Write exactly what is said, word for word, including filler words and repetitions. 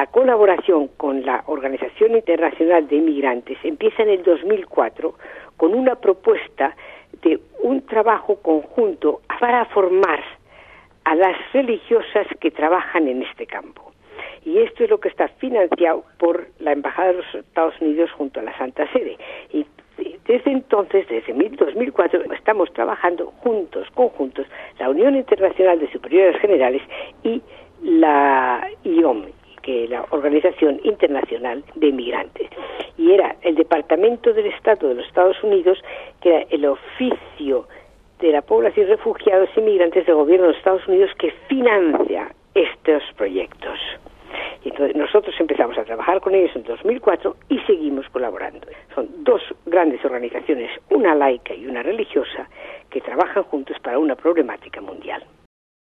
la colaboración con la Organización Internacional de Inmigrantes empieza en el dos mil cuatro con una propuesta de un trabajo conjunto para formar a las religiosas que trabajan en este campo. Y esto es lo que está financiado por la Embajada de los Estados Unidos junto a la Santa Sede. Y desde entonces, desde dos mil cuatro, estamos trabajando juntos, conjuntos, la Unión Internacional de Superiores Generales y la I O M, que es la Organización Internacional de Inmigrantes. Y era el Departamento del Estado de los Estados Unidos, que era el oficio de la población refugiados e inmigrantes del gobierno de los Estados Unidos que financia estos proyectos. Y entonces nosotros empezamos a trabajar con ellos en dos mil cuatro y seguimos colaborando. Son dos grandes organizaciones, una laica y una religiosa, que trabajan juntos para una problemática mundial.